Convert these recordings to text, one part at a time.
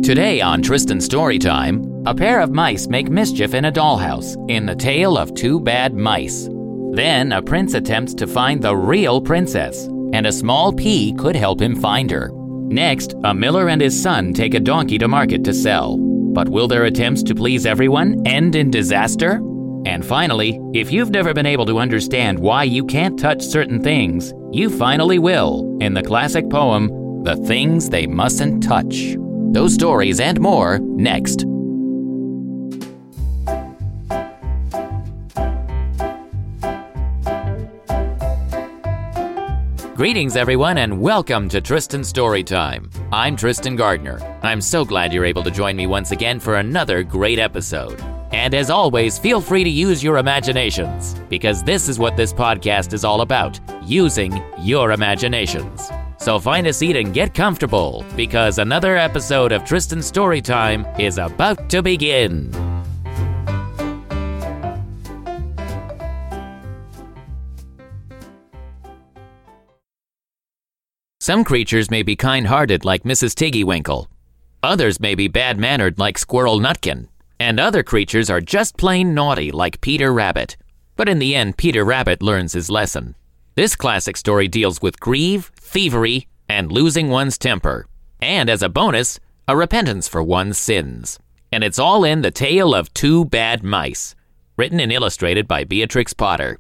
Today on Tristan Storytime, a pair of mice make mischief in a dollhouse in The Tale of Two Bad Mice. Then a prince attempts to find the real princess, and a small pea could help him find her. Next, a miller and his son take a donkey to market to sell. But will their attempts to please everyone end in disaster? And finally, if you've never been able to understand why you can't touch certain things, you finally will in the classic poem, The Things They Mustn't Touch. Those stories and more next. Greetings everyone and welcome to Tristan Storytime. I'm Tristan Gardner. I'm so glad you're able to join me once again for another great episode. And as always, feel free to use your imaginations, because this is what this podcast is all about, using your imaginations. So find a seat and get comfortable, because another episode of Tristan Storytime is about to begin. Some creatures may be kind-hearted like Mrs. Tiggywinkle. Others may be bad-mannered like Squirrel Nutkin. And other creatures are just plain naughty like Peter Rabbit. But in the end, Peter Rabbit learns his lesson. This classic story deals with grief, thievery, and losing one's temper. And as a bonus, a repentance for one's sins. And it's all in The Tale of Two Bad Mice, written and illustrated by Beatrix Potter.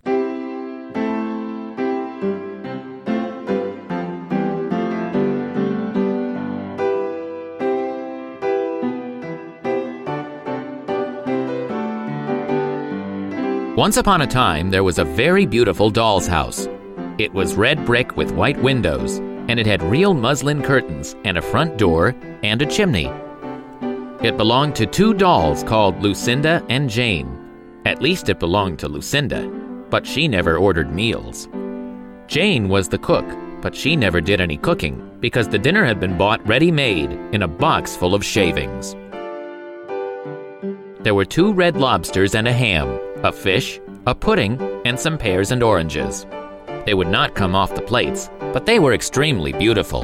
Once upon a time, there was a very beautiful doll's house. It was red brick with white windows, and it had real muslin curtains and a front door and a chimney. It belonged to two dolls called Lucinda and Jane. At least it belonged to Lucinda, but she never ordered meals. Jane was the cook, but she never did any cooking because the dinner had been bought ready-made in a box full of shavings. There were 2 red lobsters and a ham, a fish, a pudding, and some pears and oranges. They would not come off the plates, but they were extremely beautiful.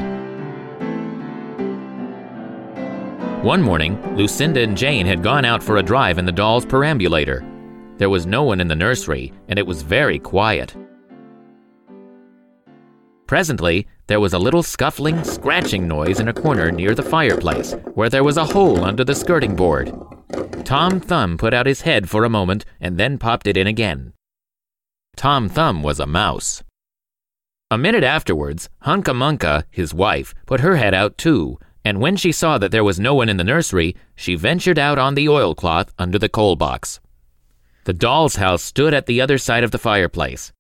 One morning, Lucinda and Jane had gone out for a drive in the doll's perambulator. There was no one in the nursery, and it was very quiet. Presently, there was a little scuffling, scratching noise in a corner near the fireplace, where there was a hole under the skirting board. Tom Thumb put out his head for a moment and then popped it in again. Tom Thumb was a mouse. A minute afterwards, Hunca Munca, his wife, put her head out too, and when she saw that there was no one in the nursery, she ventured out on the oilcloth under the coal box. The doll's house stood at the other side of the fireplace.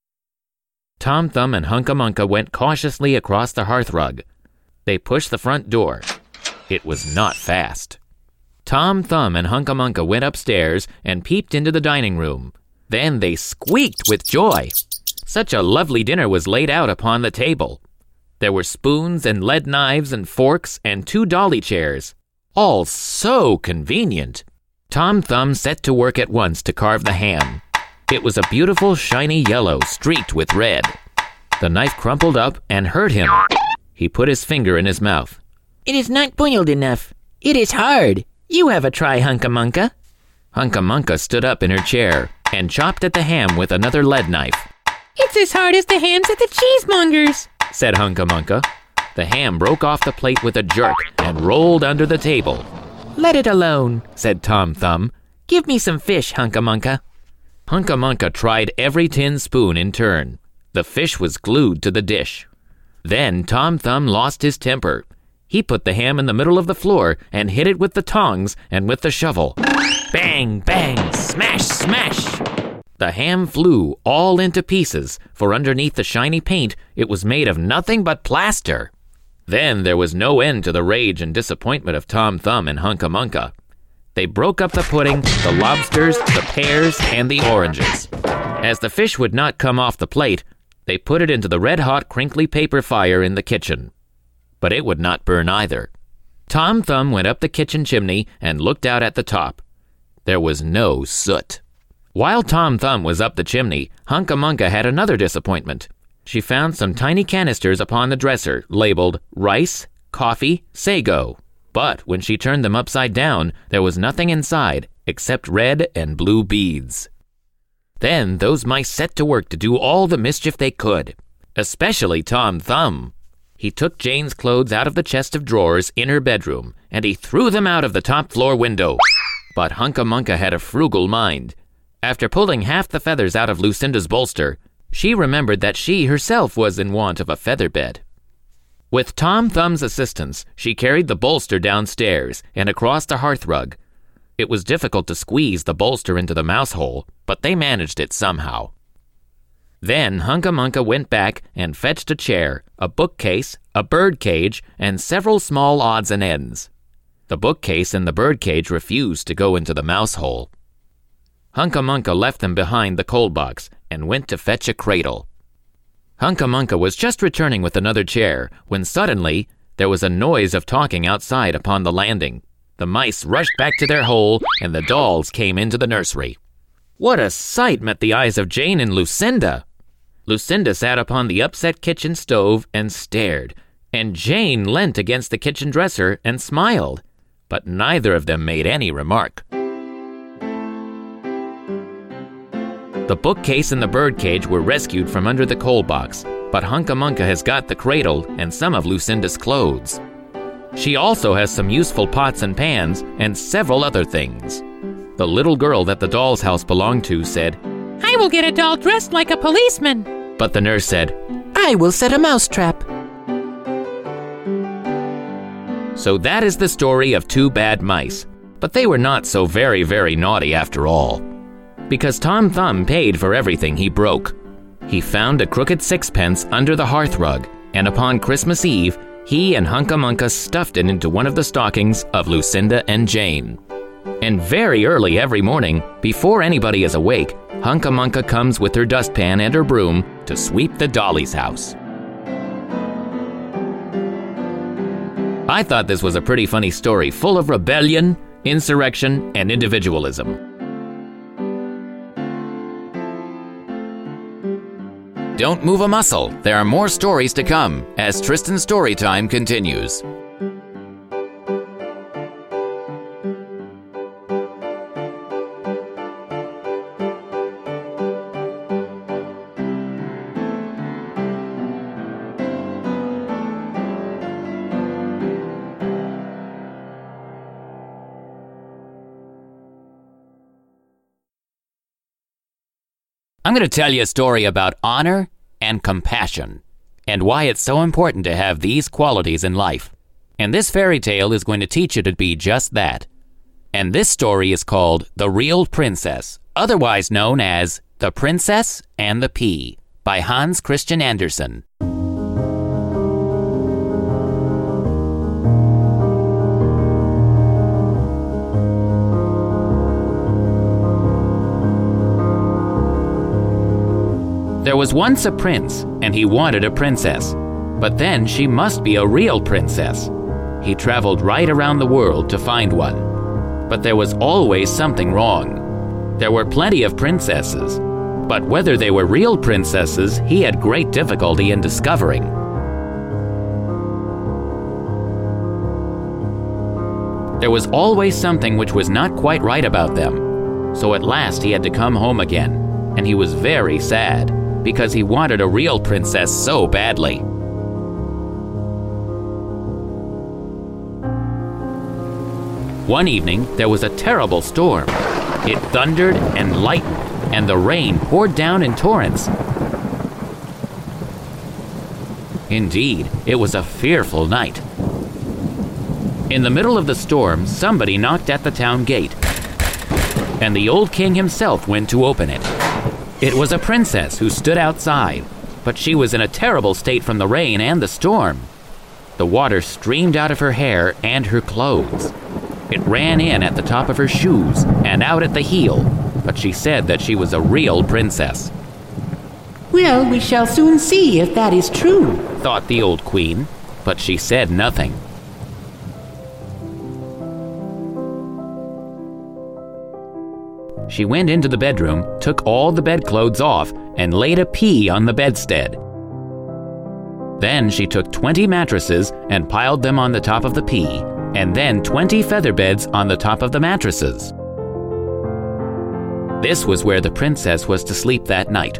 Tom Thumb and Hunca Munca went cautiously across the hearthrug. They pushed the front door. It was not fast. Tom Thumb and Hunca Munca went upstairs and peeped into the dining room. Then they squeaked with joy. Such a lovely dinner was laid out upon the table. There were spoons and lead knives and forks and 2 dolly chairs. All so convenient. Tom Thumb set to work at once to carve the ham. It was a beautiful shiny yellow streaked with red. The knife crumpled up and hurt him. He put his finger in his mouth. "It is not boiled enough. It is hard. You have a try, Hunca Munca." Hunca Munca stood up in her chair and chopped at the ham with another lead knife. "It's as hard as the hams at the cheesemonger's," said Hunca Munca. The ham broke off the plate with a jerk and rolled under the table. "Let it alone," said Tom Thumb. "Give me some fish, Hunca Munca." Hunca Munca tried every tin spoon in turn. The fish was glued to the dish. Then Tom Thumb lost his temper. He put the ham in the middle of the floor and hit it with the tongs and with the shovel. Bang, bang, smash, smash! The ham flew all into pieces, for underneath the shiny paint, it was made of nothing but plaster. Then there was no end to the rage and disappointment of Tom Thumb and Hunca Munca. They broke up the pudding, the lobsters, the pears, and the oranges. As the fish would not come off the plate, they put it into the red-hot crinkly paper fire in the kitchen. But it would not burn either. Tom Thumb went up the kitchen chimney and looked out at the top. There was no soot. While Tom Thumb was up the chimney, Hunca Munca had another disappointment. She found some tiny canisters upon the dresser labeled rice, coffee, sago. But when she turned them upside down, there was nothing inside except red and blue beads. Then those mice set to work to do all the mischief they could, especially Tom Thumb. He took Jane's clothes out of the chest of drawers in her bedroom, and he threw them out of the top floor window. But Hunca Munca had a frugal mind. After pulling half the feathers out of Lucinda's bolster, she remembered that she herself was in want of a feather bed. With Tom Thumb's assistance, she carried the bolster downstairs and across the hearthrug. It was difficult to squeeze the bolster into the mouse hole, but they managed it somehow. Then Hunca Munca went back and fetched a chair, a bookcase, a bird cage, and several small odds and ends. The bookcase and the bird cage refused to go into the mouse hole. Hunca Munca left them behind the coal box and went to fetch a cradle. Hunca Munca was just returning with another chair when suddenly there was a noise of talking outside upon the landing. The mice rushed back to their hole and the dolls came into the nursery. What a sight met the eyes of Jane and Lucinda! Lucinda sat upon the upset kitchen stove and stared, and Jane leant against the kitchen dresser and smiled, but neither of them made any remark. The bookcase and the birdcage were rescued from under the coal box, but Hunca Munca has got the cradle and some of Lucinda's clothes. She also has some useful pots and pans and several other things. The little girl that the doll's house belonged to said, "I will get a doll dressed like a policeman." But the nurse said, I will set a mousetrap. So that is the story of two bad mice. But they were not so very, very naughty after all. Because Tom Thumb paid for everything he broke. He found a crooked sixpence under the hearthrug, and upon Christmas Eve, he and Hunca Munca stuffed it into one of the stockings of Lucinda and Jane. And very early every morning, before anybody is awake, Hunca Munca comes with her dustpan and her broom to sweep the Dolly's house. I thought this was a pretty funny story, full of rebellion, insurrection, and individualism. Don't move a muscle. There are more stories to come as Tristan's Storytime continues. I'm going to tell you a story about honor and compassion, and why it's so important to have these qualities in life. And this fairy tale is going to teach you to be just that. And this story is called The Real Princess, otherwise known as The Princess and the Pea, by Hans Christian Andersen. There was once a prince, and he wanted a princess. But then she must be a real princess. He traveled right around the world to find one. But there was always something wrong. There were plenty of princesses, but whether they were real princesses, he had great difficulty in discovering. There was always something which was not quite right about them. So at last he had to come home again, and he was very sad, because he wanted a real princess so badly. One evening, there was a terrible storm. It thundered and lightened, and the rain poured down in torrents. Indeed, it was a fearful night. In the middle of the storm, somebody knocked at the town gate, and the old king himself went to open it. It was a princess who stood outside, but she was in a terrible state from the rain and the storm. The water streamed out of her hair and her clothes. It ran in at the top of her shoes and out at the heel, but she said that she was a real princess. Well, we shall soon see if that is true, thought the old queen, but she said nothing. She went into the bedroom, took all the bedclothes off, and laid a pea on the bedstead. Then she took 20 mattresses and piled them on the top of the pea, and then 20 feather beds on the top of the mattresses. This was where the princess was to sleep that night.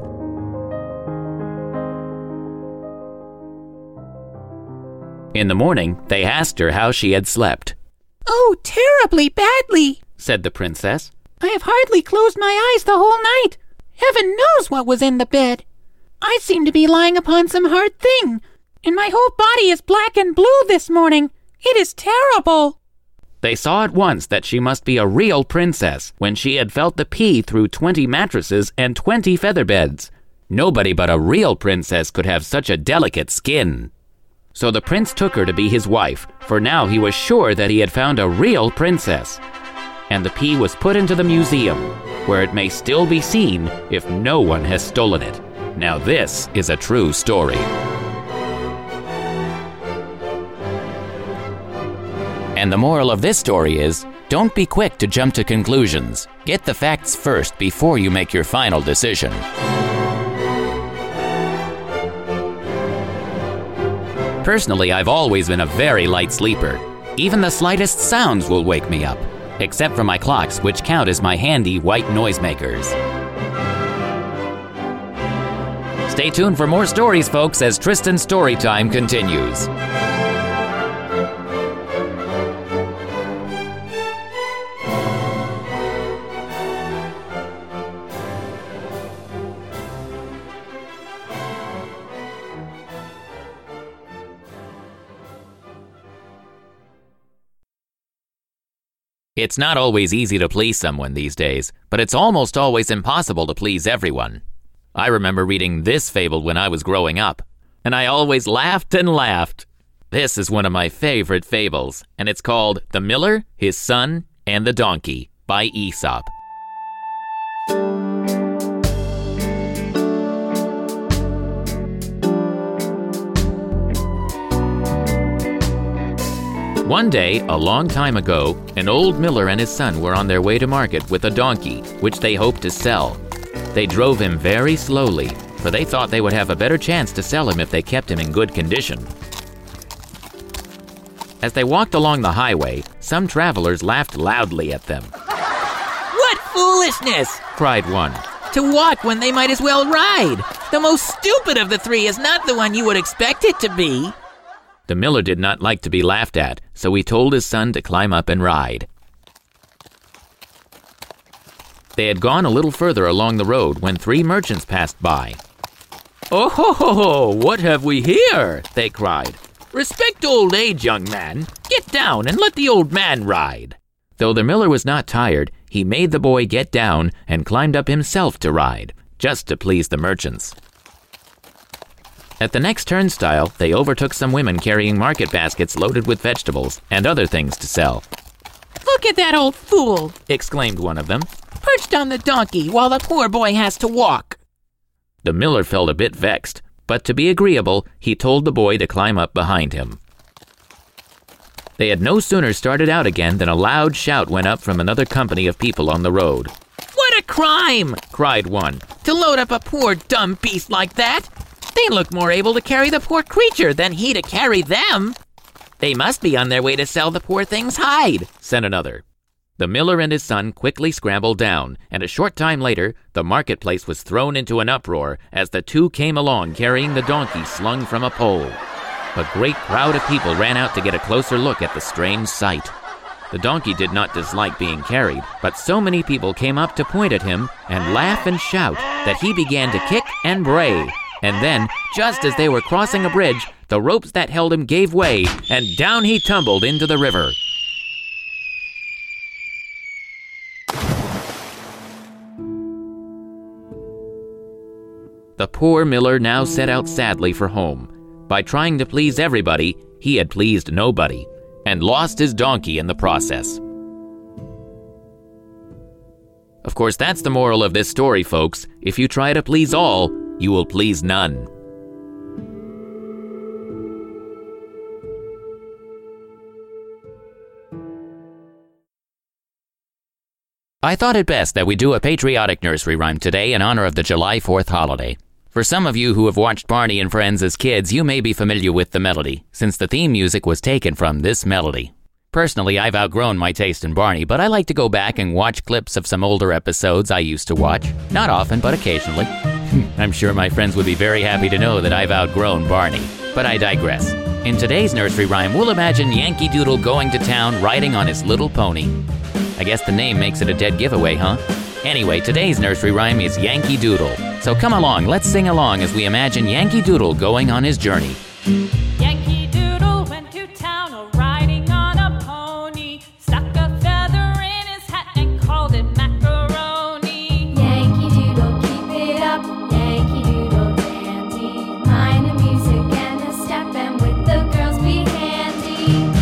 In the morning, they asked her how she had slept. "Oh, terribly badly," said the princess. "I have hardly closed my eyes the whole night. Heaven knows what was in the bed. I seem to be lying upon some hard thing, and my whole body is black and blue this morning. It is terrible." They saw at once that she must be a real princess when she had felt the pee through 20 mattresses and 20 feather beds. Nobody but a real princess could have such a delicate skin. So the prince took her to be his wife, for now he was sure that he had found a real princess. And the pea was put into the museum, where it may still be seen if no one has stolen it. Now this is a true story. And the moral of this story is, don't be quick to jump to conclusions. Get the facts first before you make your final decision. Personally, I've always been a very light sleeper. Even the slightest sounds will wake me up, except for my clocks, which count as my handy white noisemakers. Stay tuned for more stories, folks, as Tristan's story time continues. It's not always easy to please someone these days, but it's almost always impossible to please everyone. I remember reading this fable when I was growing up, and I always laughed and laughed. This is one of my favorite fables, and it's called The Miller, His Son, and the Donkey by Aesop. One day, a long time ago, an old miller and his son were on their way to market with a donkey, which they hoped to sell. They drove him very slowly, for they thought they would have a better chance to sell him if they kept him in good condition. As they walked along the highway, some travelers laughed loudly at them. What foolishness! Cried one. To walk when they might as well ride. The most stupid of the three is not the one you would expect it to be. The miller did not like to be laughed at, so he told his son to climb up and ride. They had gone a little further along the road when 3 merchants passed by. "Oh ho ho ho, what have we here?" they cried. "Respect old age, young man. Get down and let the old man ride." Though the miller was not tired, he made the boy get down and climbed up himself to ride, just to please the merchants. At the next turnstile, they overtook some women carrying market baskets loaded with vegetables and other things to sell. "Look at that old fool," exclaimed one of them. "Perched on the donkey while the poor boy has to walk." The miller felt a bit vexed, but to be agreeable, he told the boy to climb up behind him. They had no sooner started out again than a loud shout went up from another company of people on the road. "What a crime!" cried one. "To load up a poor dumb beast like that! They look more able to carry the poor creature than he to carry them. They must be on their way to sell the poor thing's hide," said another. The miller and his son quickly scrambled down, and a short time later, the marketplace was thrown into an uproar as the two came along carrying the donkey slung from a pole. A great crowd of people ran out to get a closer look at the strange sight. The donkey did not dislike being carried, but so many people came up to point at him and laugh and shout that he began to kick and bray. And then, just as they were crossing a bridge, the ropes that held him gave way, and down he tumbled into the river. The poor miller now set out sadly for home. By trying to please everybody, he had pleased nobody, and lost his donkey in the process. Of course, that's the moral of this story, folks. If you try to please all, you will please none. I thought it best that we do a patriotic nursery rhyme today in honor of the July 4th holiday. For some of you who have watched Barney and Friends as kids, you may be familiar with the melody, since the theme music was taken from this melody. Personally, I've outgrown my taste in Barney, but I like to go back and watch clips of some older episodes I used to watch. Not often, but occasionally. I'm sure my friends would be very happy to know that I've outgrown Barney. But I digress. In today's nursery rhyme, we'll imagine Yankee Doodle going to town riding on his little pony. I guess the name makes it a dead giveaway, huh? Anyway, today's nursery rhyme is Yankee Doodle. So come along, let's sing along as we imagine Yankee Doodle going on his journey. Yankee Doodle went to town riding on a pony, stuck a feather in his hat and called it macaroni. Yankee Doodle, keep it up, Yankee Doodle dandy. Mind the music and the step, and with the girls be handy.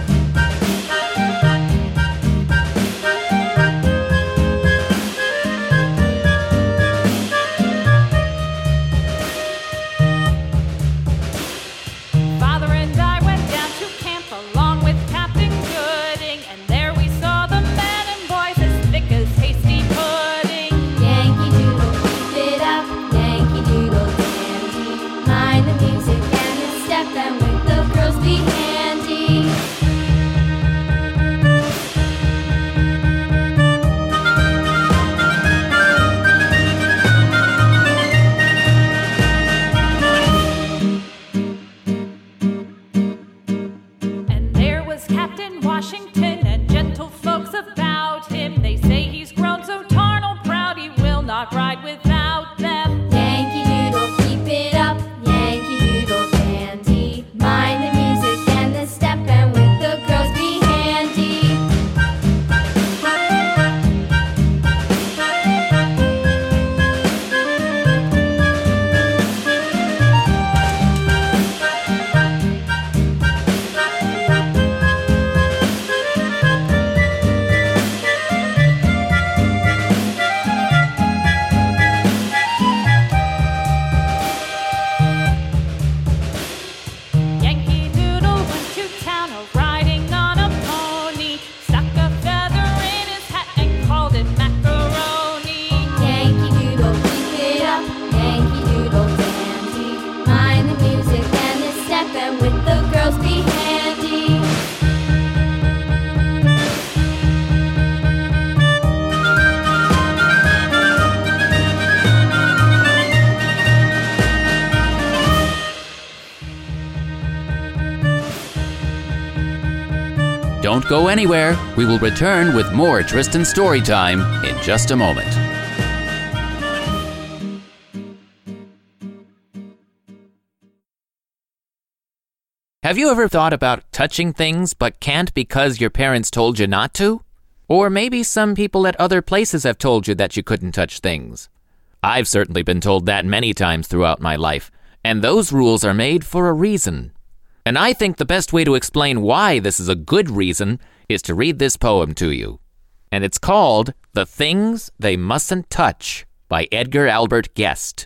Father and I went down to camp along with Captain Gooding, and there we saw the men and boys as thick as hasty pudding. Yankee Doodle, keep it up, Yankee Doodle dandy. Mind the music and the step, and with the girls be handy. And there was Captain Washington and gentle folks about him. They say he's grown so tarnal proud he will not ride without them. Yankee Doodle, keep it up, Yankee Doodle dandy. Mind the music and the step, and with the girls be handy. Yankee Doodle went to town riding on a pony, stuck a feather in his hat and called it macaroni. Yankee Doodle, keep it up, Yankee Doodle dandy. Mind the music and the step, and with the girls be handy. Don't go anywhere. We will return with more Tristan Storytime in just a moment. Have you ever thought about touching things but can't because your parents told you not to? Or maybe some people at other places have told you that you couldn't touch things. I've certainly been told that many times throughout my life, and those rules are made for a reason. And I think the best way to explain why this is a good reason is to read this poem to you. And it's called The Things They Mustn't Touch by Edgar Albert Guest.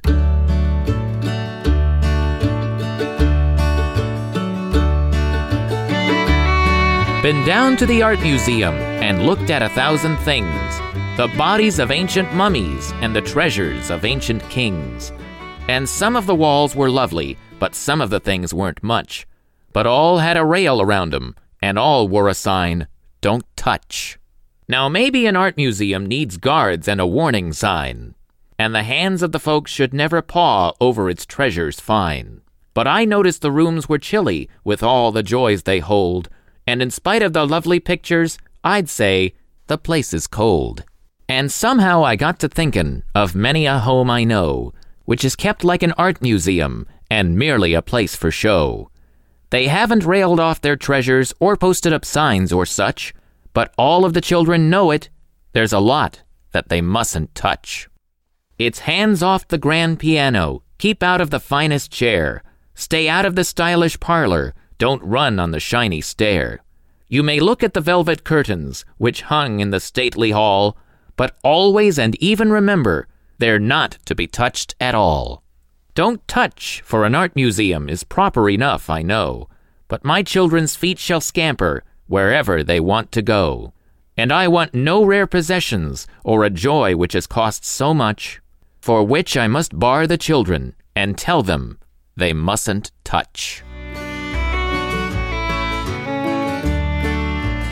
Been down to the art museum and looked at 1,000 things, the bodies of ancient mummies and the treasures of ancient kings. And some of the walls were lovely, but some of the things weren't much. But all had a rail around them, and all wore a sign, "Don't touch." Now maybe an art museum needs guards and a warning sign, and the hands of the folks should never paw over its treasures fine. But I noticed the rooms were chilly with all the joys they hold, and in spite of the lovely pictures, I'd say the place is cold. And somehow I got to thinkin' of many a home I know, which is kept like an art museum and merely a place for show. They haven't railed off their treasures or posted up signs or such, but all of the children know it. There's a lot that they mustn't touch. It's hands off the grand piano, keep out of the finest chair, stay out of the stylish parlor, don't run on the shiny stair. You may look at the velvet curtains, which hung in the stately hall, but always and even remember, they're not to be touched at all. Don't touch for an art museum is proper enough, I know, but my children's feet shall scamper wherever they want to go. And I want no rare possessions or a joy which has cost so much, for which I must bar the children and tell them they mustn't touch.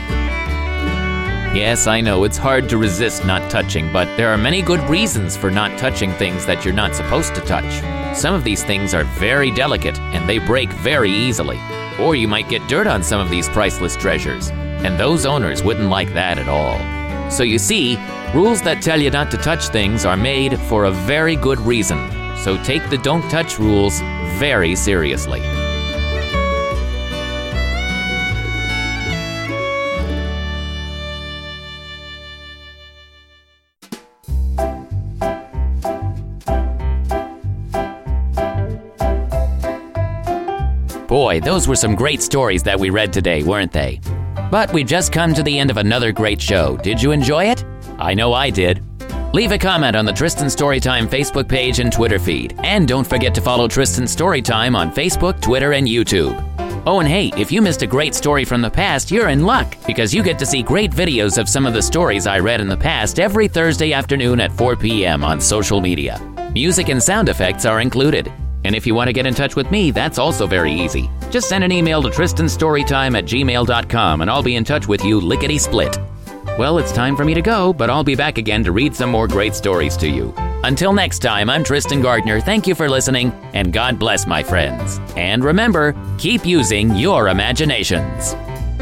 Yes, I know, it's hard to resist not touching, but there are many good reasons for not touching things that you're not supposed to touch. Some of these things are very delicate, and they break very easily. Or you might get dirt on some of these priceless treasures, and those owners wouldn't like that at all. So you see, rules that tell you not to touch things are made for a very good reason. So take the don't touch rules very seriously. Boy, those were some great stories that we read today, weren't they? But we just come to the end of another great show. Did you enjoy it? I know I did. Leave a comment on the Tristan Storytime Facebook page and Twitter feed. And don't forget to follow Tristan Storytime on Facebook, Twitter, and YouTube. Oh, and hey, if you missed a great story from the past, you're in luck, because you get to see great videos of some of the stories I read in the past every Thursday afternoon at 4 p.m. on social media. Music and sound effects are included. And if you want to get in touch with me, that's also very easy. Just send an email to tristanstorytime@gmail.com and I'll be in touch with you lickety-split. Well, it's time for me to go, but I'll be back again to read some more great stories to you. Until next time, I'm Tristan Gardner. Thank you for listening, and God bless, my friends. And remember, keep using your imaginations.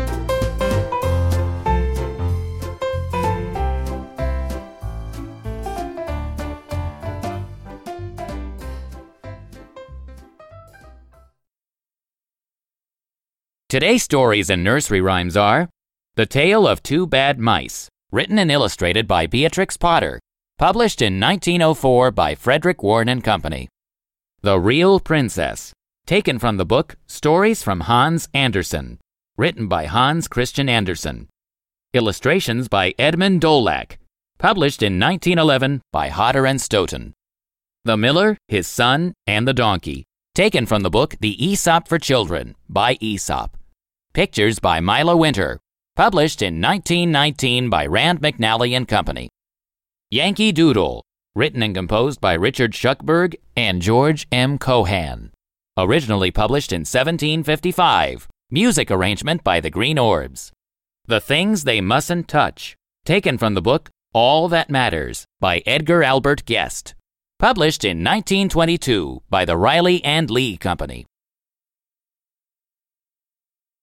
Today's stories and nursery rhymes are The Tale of Two Bad Mice, written and illustrated by Beatrix Potter, published in 1904 by Frederick Warne and Company. The Real Princess, taken from the book Stories from Hans Andersen, written by Hans Christian Andersen. Illustrations by Edmund Dolac, published in 1911 by Hodder and Stoughton. The Miller, His Son, and the Donkey, taken from the book The Aesop for Children by Aesop. Pictures by Milo Winter, published in 1919 by Rand McNally and Company. Yankee Doodle, written and composed by Richard Schuckberg and George M. Cohan. Originally published in 1755. Music arrangement by the Green Orbs. The Things They Mustn't Touch, taken from the book All That Matters by Edgar Albert Guest. Published in 1922 by the Riley and Lee Company.